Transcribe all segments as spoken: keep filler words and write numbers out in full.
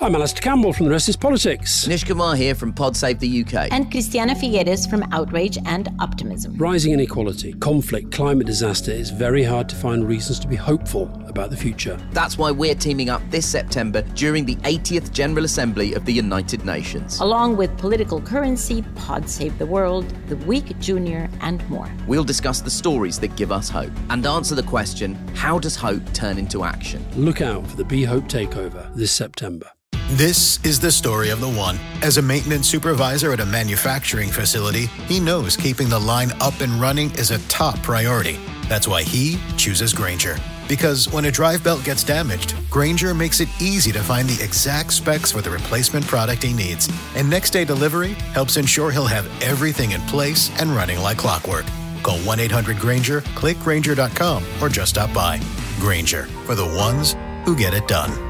I'm Alistair Campbell from The Rest is Politics. Nish Kumar here from Pod Save the U K. And Christiana Figueres from Outrage and Optimism. Rising inequality, conflict, climate disaster, it's very hard to find reasons to be hopeful about the future. That's why we're teaming up this September during the eightieth General Assembly of the United Nations. Along with Political Currency, Pod Save the World, The Week Junior, and more. We'll discuss the stories that give us hope and answer the question, how does hope turn into action? Look out for the Be Hope Takeover this September. This is the story of the one. As a maintenance supervisor at a manufacturing facility, he knows keeping the line up and running is a top priority. That's why he chooses Grainger. Because when a drive belt gets damaged, Grainger makes it easy to find the exact specs for the replacement product he needs. And next day delivery helps ensure he'll have everything in place and running like clockwork. Call one eight hundred Grainger, click Grainger dot com, or just stop by. Grainger, for the ones who get it done.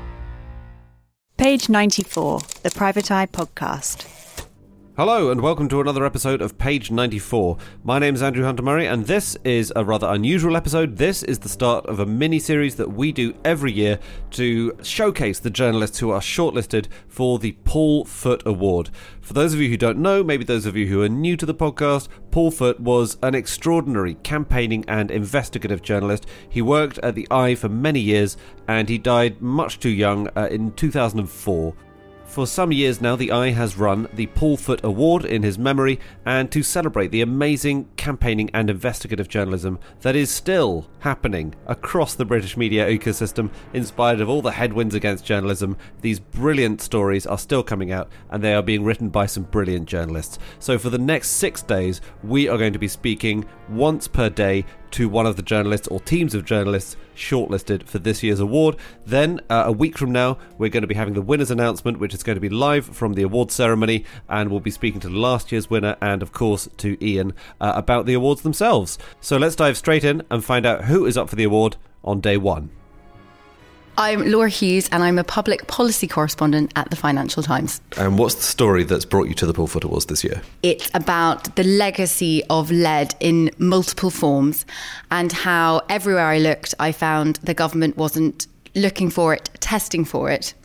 Page ninety-four, the Private Eye Podcast. Hello and welcome to another episode of Page ninety-four. My name is Andrew Hunter-Murray and this is a rather unusual episode. This is the start of a mini-series that we do every year to showcase the journalists who are shortlisted for the Paul Foot Award. For those of you who don't know, maybe those of you who are new to the podcast, Paul Foot was an extraordinary campaigning and investigative journalist. He worked at the Eye for many years and he died much too young uh, in two thousand four. For some years now, the Eye has run the Paul Foot Award in his memory, and to celebrate the amazing campaigning and investigative journalism that is still happening across the British media ecosystem, in spite of all the headwinds against journalism, these brilliant stories are still coming out, and they are being written by some brilliant journalists. So for the next six days, we are going to be speaking once per day to one of the journalists or teams of journalists shortlisted for this year's award. Then, uh, a week from now, we're going to be having the winner's announcement, which is going to be live from the awards ceremony, and we'll be speaking to last year's winner and, of course, to Ian uh, about the awards themselves. So let's dive straight in and find out who is up for the award on day one. I'm Laura Hughes and I'm a public policy correspondent at the Financial Times. And what's the story that's brought you to the Paul Foot Awards this year? It's about the legacy of lead in multiple forms and how everywhere I looked, I found the government wasn't looking for it, testing for it,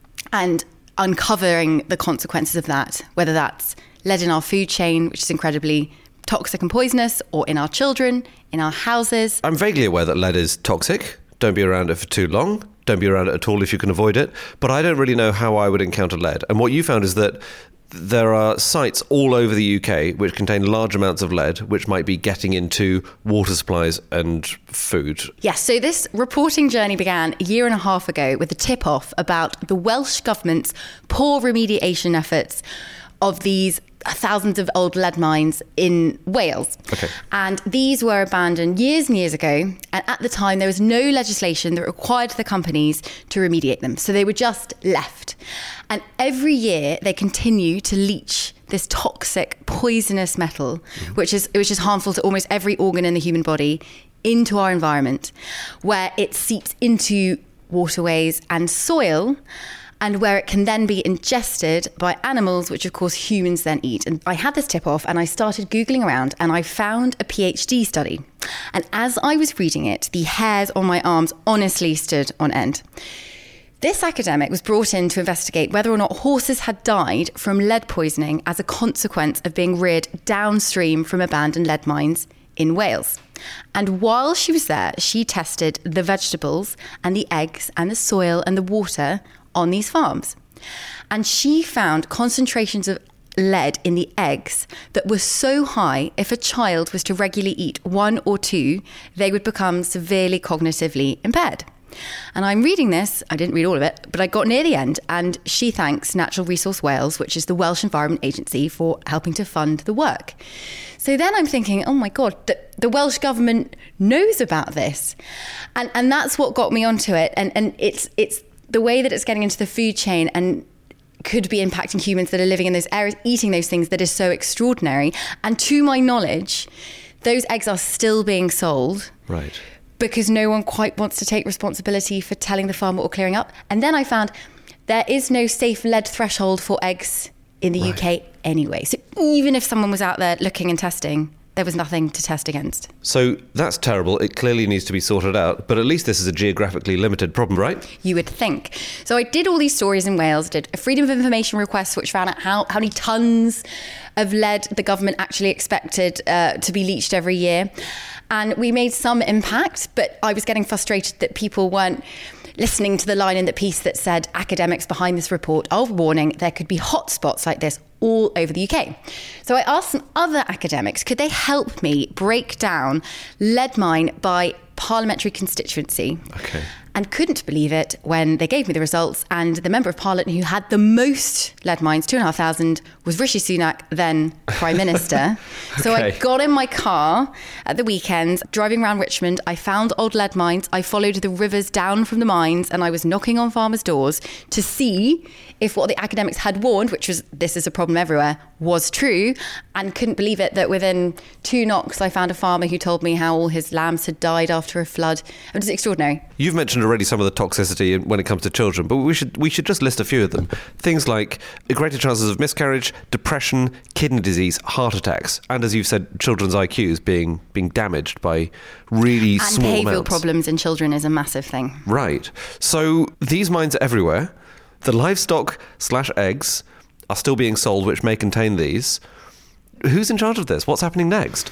and uncovering the consequences of that, whether that's lead in our food chain, which is incredibly toxic and poisonous, or in our children, in our houses. I'm vaguely aware that lead is toxic. Don't be around it for too long. Don't be around it at all if you can avoid it. But I don't really know how I would encounter lead. And what you found is that there are sites all over the U K which contain large amounts of lead, which might be getting into water supplies and food. Yes, so this reporting journey began a year and a half ago with a tip-off about the Welsh Government's poor remediation efforts of these thousands of old lead mines in Wales. Okay. And these were abandoned years and years ago. And at the time, there was no legislation that required the companies to remediate them. So they were just left. And every year, they continue to leach this toxic, poisonous metal, mm-hmm. which is which is harmful to almost every organ in the human body, into our environment, where it seeps into waterways and soil, and where it can then be ingested by animals, which of course humans then eat. And I had this tip off and I started Googling around and I found a PhD study. And as I was reading it, the hairs on my arms honestly stood on end. This academic was brought in to investigate whether or not horses had died from lead poisoning as a consequence of being reared downstream from abandoned lead mines in Wales. And while she was there, she tested the vegetables and the eggs and the soil and the water on these farms. And she found concentrations of lead in the eggs that were so high, if a child was to regularly eat one or two, they would become severely cognitively impaired. And I'm reading this, I didn't read all of it, but I got near the end and she thanks Natural Resource Wales, which is the Welsh Environment Agency, for helping to fund the work. So then I'm thinking, oh my God, the, the Welsh government knows about this. And and that's what got me onto it. And and it's it's the way that it's getting into the food chain and could be impacting humans that are living in those areas, eating those things, that is so extraordinary. And to my knowledge, those eggs are still being sold. Right. Because no one quite wants to take responsibility for telling the farmer or clearing up. And then I found there is no safe lead threshold for eggs in the right. U K anyway. So even if someone was out there looking and testing, there was nothing to test against. So that's terrible. It clearly needs to be sorted out, but at least this is a geographically limited problem, right? You would think. So I did all these stories in Wales, did a Freedom of Information request, which found out how, how many tonnes of lead the government actually expected uh, to be leached every year. And we made some impact, but I was getting frustrated that people weren't listening to the line in the piece that said, academics behind this report are warning there could be hotspots like this all over the U K. So I asked some other academics, could they help me break down lead mine by parliamentary constituency? Okay. And couldn't believe it when they gave me the results, and the Member of Parliament who had the most lead mines, two and a half thousand, was Rishi Sunak, then Prime Minister. Okay. So I got in my car at the weekend, driving around Richmond. I found old lead mines. I followed the rivers down from the mines, and I was knocking on farmers' doors to see if what the academics had warned, which was this is a problem everywhere, was true, and couldn't believe it that within two knocks I found a farmer who told me how all his lambs had died after a flood. It was extraordinary. You've mentioned already some of the toxicity when it comes to children, but we should we should just list a few of them. Things like greater chances of miscarriage, depression, kidney disease, heart attacks, and as you've said, children's I Qs being being damaged by really and small amounts. And behavioural problems in children is a massive thing. Right. So these mines are everywhere. The livestock slash eggs are still being sold, which may contain these. Who's in charge of this? What's happening next?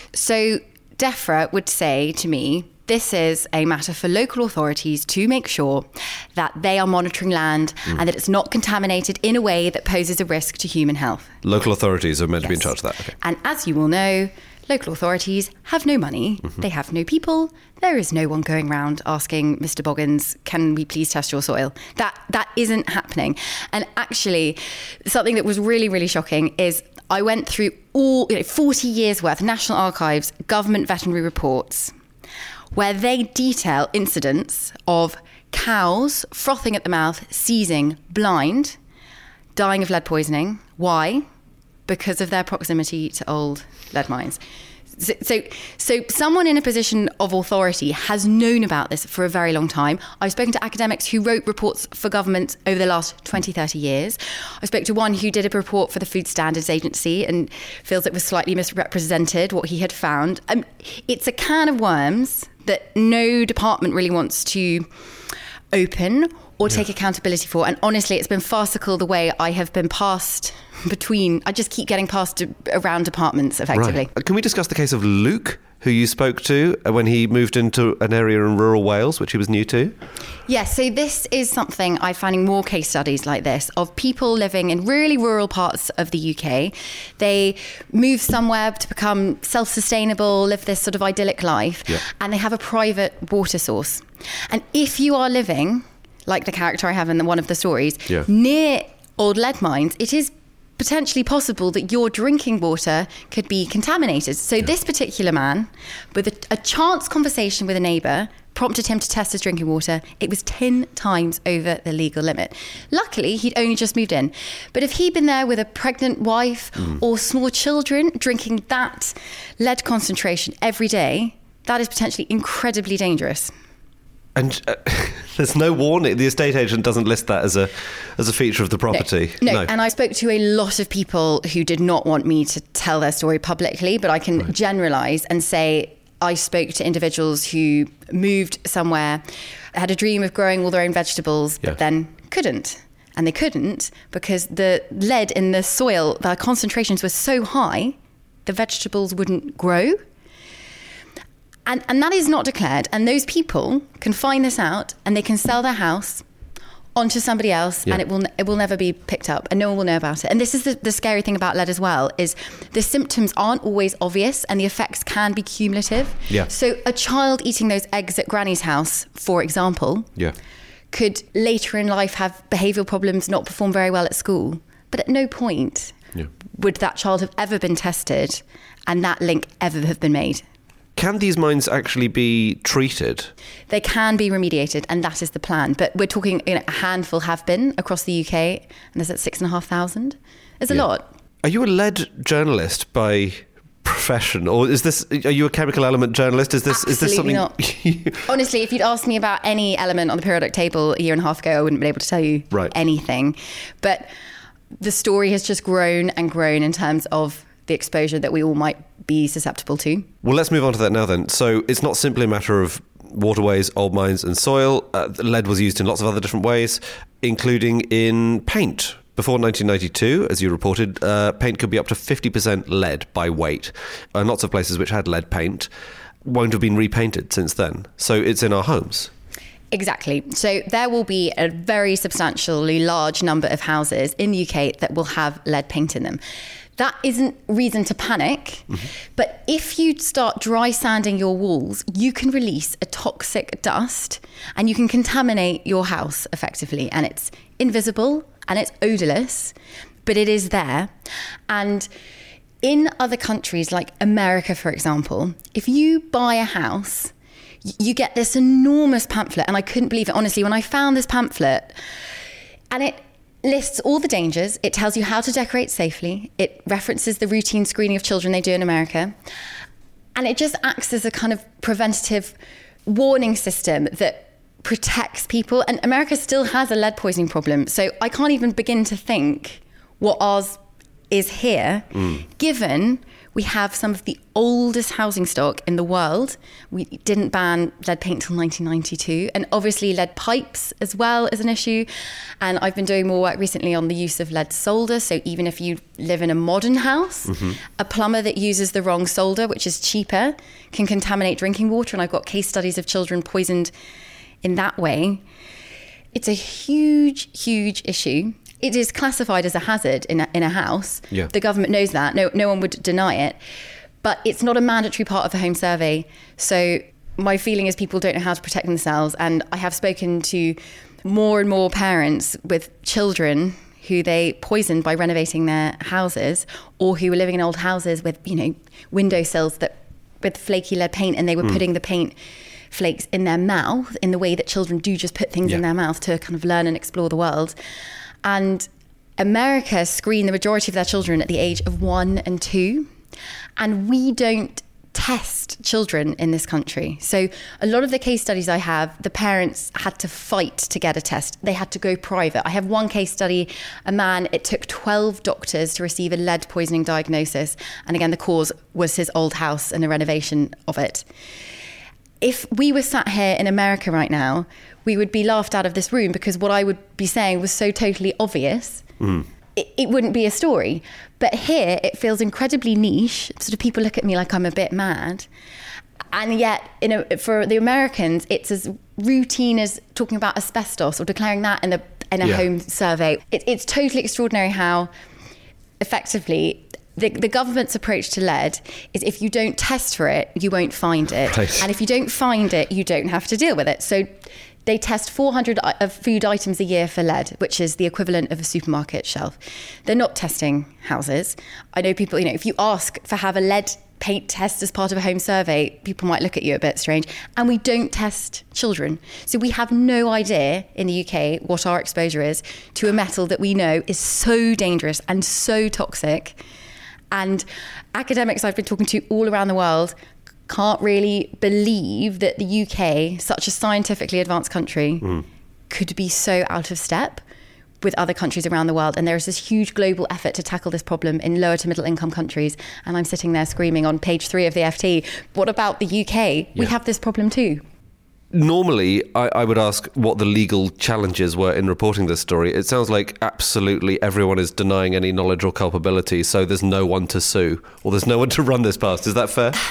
So DEFRA would say to me, this is a matter for local authorities to make sure that they are monitoring land mm. and that it's not contaminated in a way that poses a risk to human health. Local authorities are meant yes. to be in charge of that. Okay. And as you will know, local authorities have no money, mm-hmm. they have no people, there is no one going around asking Mister Boggins, can we please test your soil? That that isn't happening. And actually, something that was really, really shocking is I went through all, you know, forty years worth of National Archives government veterinary reports where they detail incidents of cows frothing at the mouth, seizing, blind, dying of lead poisoning. Why? Because of their proximity to old lead mines. So, so, so someone in a position of authority has known about this for a very long time. I've spoken to academics who wrote reports for government over the last twenty, thirty years. I spoke to one who did a report for the Food Standards Agency and feels it was slightly misrepresented what he had found. Um, it's a can of worms that no department really wants to open or take yeah. accountability for. And honestly, it's been farcical the way I have been passed between, I just keep getting passed around departments effectively. Right. Can we discuss the case of Luke, who you spoke to when he moved into an area in rural Wales, which he was new to? Yes, so this is something I'm finding more case studies like this of people living in really rural parts of the U K. They move somewhere to become self-sustainable, live this sort of idyllic life, yeah. and they have a private water source. And if you are living, like the character I have in the, one of the stories, yeah. near old lead mines, it is potentially possible that your drinking water could be contaminated. So yeah. this particular man, with a, a chance conversation with a neighbour, prompted him to test his drinking water. It was ten times over the legal limit. Luckily, he'd only just moved in. But if he'd been there with a pregnant wife mm. or small children drinking that lead concentration every day, that is potentially incredibly dangerous. And uh, there's no warning. The estate agent doesn't list that as a as a feature of the property. No, no. no. And I spoke to a lot of people who did not want me to tell their story publicly, but I can right. generalise and say I spoke to individuals who moved somewhere, had a dream of growing all their own vegetables, but yeah. then couldn't. And they couldn't because the lead in the soil, the concentrations were so high, the vegetables wouldn't grow. And, and that is not declared. And those people can find this out and they can sell their house onto somebody else yeah. and it will it will never be picked up and no one will know about it. And this is the, the scary thing about lead as well, is the symptoms aren't always obvious and the effects can be cumulative. Yeah. So a child eating those eggs at granny's house, for example, yeah. could later in life have behavioural problems, not perform very well at school. But at no point yeah. would that child have ever been tested and that link ever have been made. Can these mines actually be treated? They can be remediated, and that is the plan. But we're talking, you know, a handful have been across the U K, and there's at six and a half thousand. It's a yeah. lot. Are you a lead journalist by profession, or is this? Are you a chemical element journalist? Is this? Absolutely is this something? Not. Honestly, if you'd asked me about any element on the periodic table a year and a half ago, I wouldn't be able to tell you right. anything. But the story has just grown and grown in terms of the exposure that we all might be susceptible to. Well, let's move on to that now then. So it's not simply a matter of waterways, old mines and soil. Uh, lead was used in lots of other different ways, including in paint. Before nineteen ninety-two, as you reported, uh, paint could be up to fifty percent lead by weight. And lots of places which had lead paint won't have been repainted since then. So it's in our homes. Exactly. So there will be a very substantially large number of houses in the U K that will have lead paint in them. That isn't reason to panic, mm-hmm. but if you start dry sanding your walls, you can release a toxic dust and you can contaminate your house effectively. And it's invisible and it's odorless, but it is there. And in other countries like America, for example, if you buy a house, you get this enormous pamphlet. And I couldn't believe it. Honestly, when I found this pamphlet, and it lists all the dangers. It tells you how to decorate safely. It references the routine screening of children they do in America. And it just acts as a kind of preventative warning system that protects people. And America still has a lead poisoning problem. So I can't even begin to think what ours is here, mm. given we have some of the oldest housing stock in the world. We didn't ban lead paint till nineteen ninety-two. And obviously lead pipes as well is an issue. And I've been doing more work recently on the use of lead solder. So even if you live in a modern house, mm-hmm. a plumber that uses the wrong solder, which is cheaper, can contaminate drinking water. And I've got case studies of children poisoned in that way. It's a huge, huge issue. It is classified as a hazard in a, in a house. Yeah. The government knows that. No, no one would deny it. But it's not a mandatory part of the home survey. So my feeling is people don't know how to protect themselves. And I have spoken to more and more parents with children who they poisoned by renovating their houses, or who were living in old houses with, you know, windowsills that with flaky lead paint, and they were mm. putting the paint flakes in their mouth in the way that children do, just put things yeah. in their mouth to kind of learn and explore the world. And America screen the majority of their children at the age of one and two. And we don't test children in this country. So a lot of the case studies I have, the parents had to fight to get a test. They had to go private. I have one case study, a man, it took twelve doctors to receive a lead poisoning diagnosis. And again, the cause was his old house and a renovation of it. If we were sat here in America right now, we would be laughed out of this room because what I would be saying was so totally obvious. Mm. It, it wouldn't be a story. But here, it feels incredibly niche. Sort of people look at me like I'm a bit mad. And yet, you know, for the Americans, it's as routine as talking about asbestos or declaring that in a, in a yeah. home survey. It, it's totally extraordinary how effectively The, the government's approach to lead is if you don't test for it, you won't find it. Right. And if you don't find it, you don't have to deal with it. So they test four hundred of food items a year for lead, which is the equivalent of a supermarket shelf. They're not testing houses. I know people, you know, if you ask for have a lead paint test as part of a home survey, people might look at you a bit strange. And we don't test children. So we have no idea in the U K what our exposure is to a metal that we know is so dangerous and so toxic. And academics I've been talking to all around the world can't really believe that the U K, such a scientifically advanced country, mm. could be so out of step with other countries around the world. And there is this huge global effort to tackle this problem in lower to middle income countries. And I'm sitting there screaming on page three of the F T, what about the U K? Yeah. We have this problem too. Normally, I, I would ask what the legal challenges were in reporting this story. It sounds like absolutely everyone is denying any knowledge or culpability, so there's no one to sue, or there's no one to run this past. Is that fair?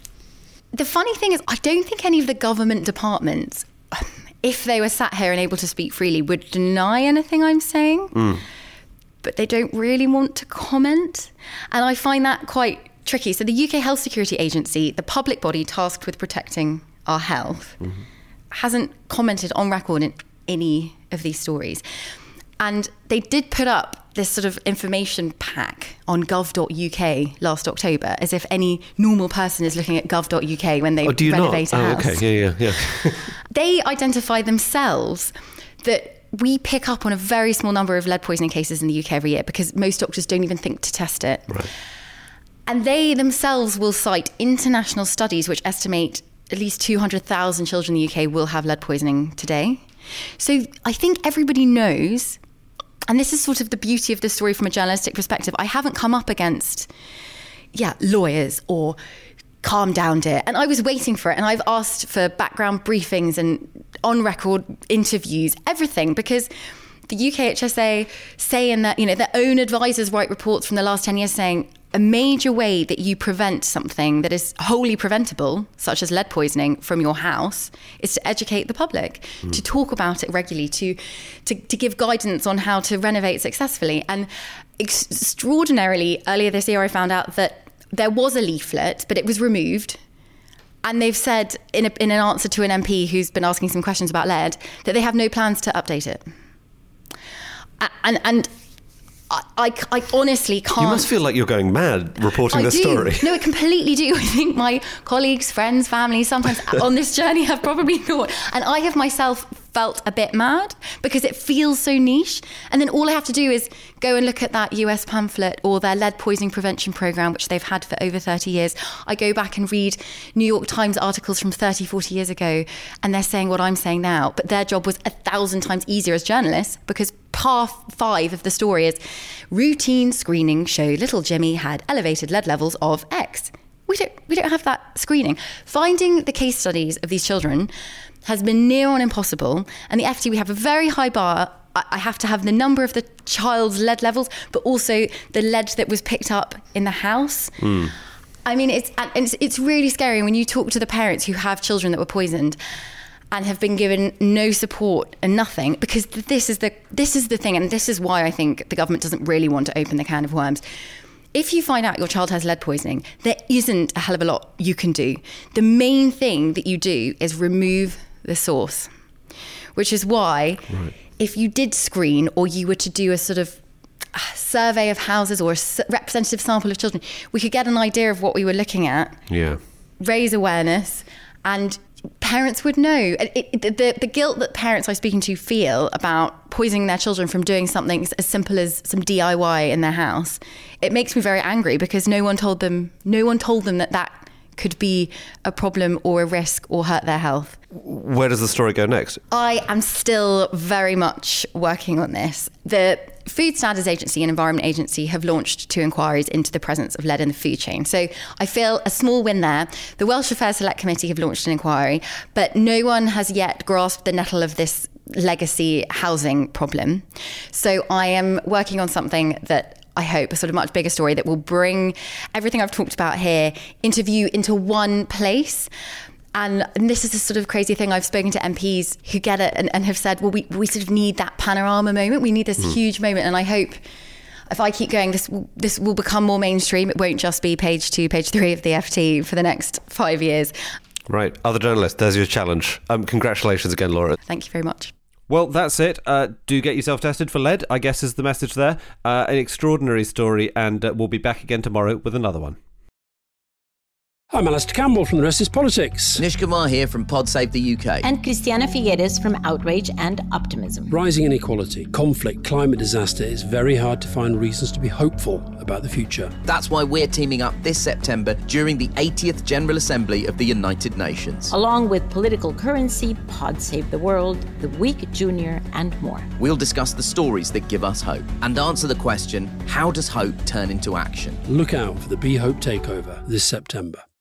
The funny thing is, I don't think any of the government departments, if they were sat here and able to speak freely, would deny anything I'm saying. Mm. But they don't really want to comment. And I find that quite tricky. So the U K Health Security Agency, the public body tasked with protecting our health, mm-hmm. hasn't commented on record in any of these stories. And they did put up this sort of information pack on gov dot U K last October, as if any normal person is looking at gov dot U K when they oh, do you renovate not? a oh, house. Okay, yeah, yeah, yeah. They identify themselves that we pick up on a very small number of lead poisoning cases in the U K every year because most doctors don't even think to test it. Right. And they themselves will cite international studies which estimate at least two hundred thousand children in the U K will have lead poisoning today. So I think everybody knows, and this is sort of the beauty of this story from a journalistic perspective, I haven't come up against yeah, lawyers or calm down, dear. And I was waiting for it. And I've asked for background briefings and on-record interviews, everything, because the U K H S A say in that, you know, their own advisors write reports from the last ten years saying a major way that you prevent something that is wholly preventable, such as lead poisoning, from your house, is to educate the public, mm. to talk about it regularly, to, to to give guidance on how to renovate successfully. And ex- extraordinarily, earlier this year, I found out that there was a leaflet, but it was removed. And they've said, in, a, in an answer to an M P who's been asking some questions about lead, that they have no plans to update it. And and I, I, I honestly can't... You must feel like you're going mad reporting I this do. story. No, I completely do. I think my colleagues, friends, family, sometimes on this journey have probably thought, and I have myself felt a bit mad because it feels so niche. And then all I have to do is go and look at that U S pamphlet or their lead poisoning prevention program, which they've had for over thirty years. I go back and read New York Times articles from thirty, forty years ago, and they're saying what I'm saying now. But their job was a thousand times easier as journalists, because part five of the story is routine screening show little Jimmy had elevated lead levels of X. We don't, we don't have that screening. Finding the case studies of these children has been near on impossible. And the F T, we have a very high bar. I have to have the number of the child's lead levels, but also the lead that was picked up in the house. Mm. I mean, it's, and it's it's really scary when you talk to the parents who have children that were poisoned and have been given no support and nothing, because this is the this is the thing, and this is why I think the government doesn't really want to open the can of worms. If you find out your child has lead poisoning, there isn't a hell of a lot you can do. The main thing that you do is remove the source, which is why right. if you did screen, or you were to do a sort of survey of houses or a representative sample of children, we could get an idea of what we were looking at, yeah. raise awareness, and parents would know. It, it, the, the guilt that parents I'm speaking to feel about poisoning their children from doing something as simple as some D I Y in their house, it makes me very angry, because no one told them, no one told them that that could be a problem or a risk or hurt their health. Where does the story go next? I am still very much working on this. The Food Standards Agency and Environment Agency have launched two inquiries into the presence of lead in the food chain. So I feel a small win there. The Welsh Affairs Select Committee have launched an inquiry, but no one has yet grasped the nettle of this legacy housing problem. So I am working on something that I hope, a sort of much bigger story that will bring everything I've talked about here into view, into one place. And, and this is a sort of crazy thing. I've spoken to M Ps who get it and, and have said, well, we, we sort of need that panorama moment. We need this mm. huge moment. And I hope if I keep going, this, this will become more mainstream. It won't just be page two, page three of the F T for the next five years. Right. Other journalists, there's your challenge. Um, congratulations again, Laura. Thank you very much. Well, that's it. Uh, do get yourself tested for lead, I guess is the message there. Uh, an extraordinary story, and uh, we'll be back again tomorrow with another one. I'm Alistair Campbell from The Rest is Politics. Nish Kumar here from Pod Save the U K. And Christiana Figueres from Outrage and Optimism. Rising inequality, conflict, climate disaster, it's very hard to find reasons to be hopeful about the future. That's why we're teaming up this September during the eightieth General Assembly of the United Nations. Along with Political Currency, Pod Save the World, The Week Junior, and more. We'll discuss the stories that give us hope and answer the question, how does hope turn into action? Look out for the Be Hope Takeover this September.